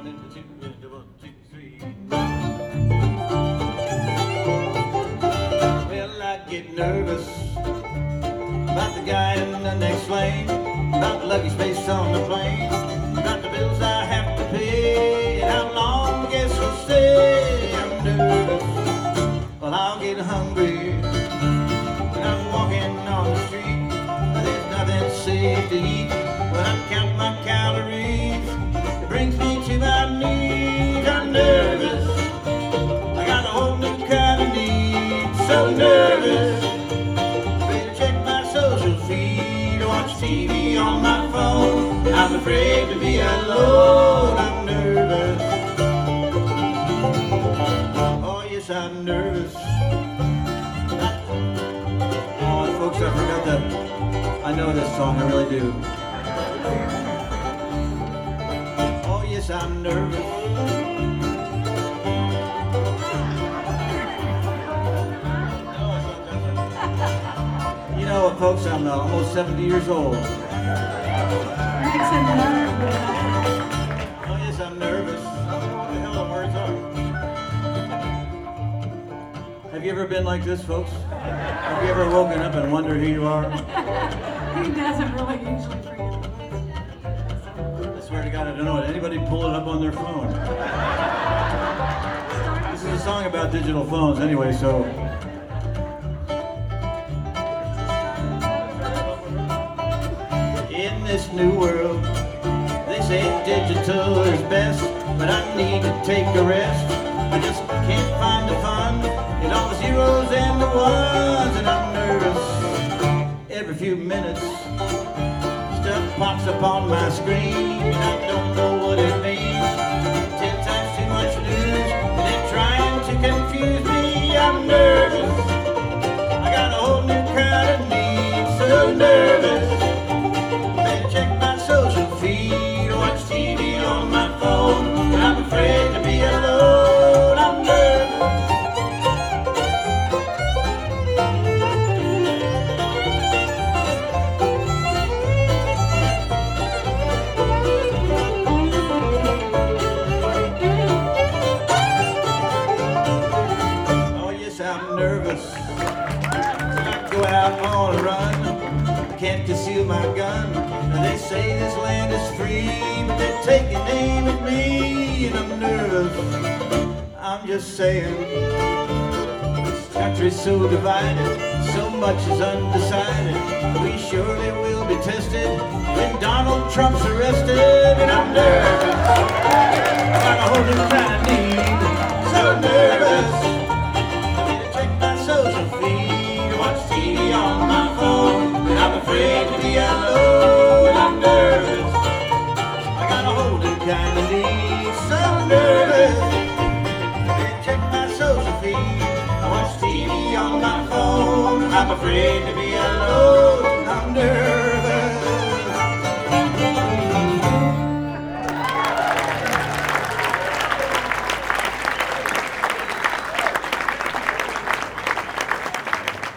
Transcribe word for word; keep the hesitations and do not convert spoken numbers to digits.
and two, and one, two, three. Well, I get nervous about the guy in the next lane, about the luggage space on the plane, about the bills I have to pay, and how long the guests will stay. I'm nervous. Well, I'll get hungry when I'm walking on the street. There's nothing safe to eat when I count my calories. It brings me to my knees. I'm nervous. I got a whole new kind of need. So nervous. Better check my social feed, watch T V on my phone. I'm afraid to be alone. I'm nervous. Oh yes, I'm nervous. Oh, folks, I forgot that. I know this song, I really do. Oh yes, I'm nervous. You know, folks, I'm uh, almost seventy years old. Oh yes, I'm nervous. I don't know what the hell the words are. Have you ever been like this, folks? Have you ever woken up and wondered who you are? He doesn't really usually forget the I swear to God, I don't know. Did anybody pull it up on their phone? This is a song about digital phones anyway, so... In this new world, they say digital is best, but I need to take a rest. I just can't find the fun in all the zeros and the ones, and I'm nervous. Every few minutes, stuff pops up on my screen, and I don't know what it means. Ten times too much news, and they're trying to confuse me. I'm nervous. I got a whole new kind of need. So nervous. Better check my social feed, watch T V on my phone. And I'm afraid to be alone. I'm nervous. I'm nervous. I go out on a run, I can't conceal my gun. They say this land is free, but they're taking aim at me, and I'm nervous. I'm just saying, this country's so divided, so much is undecided. We surely will be tested when Donald Trump's arrested, and I'm nervous. I got a whole new kind of need, so nervous. Social feed, watch T V on my phone, and I'm afraid to be alone. I'm nervous. I got a whole new kind of need. So nervous. Better check my social feed, watch T V on my phone. I'm afraid to be alone. I'm nervous.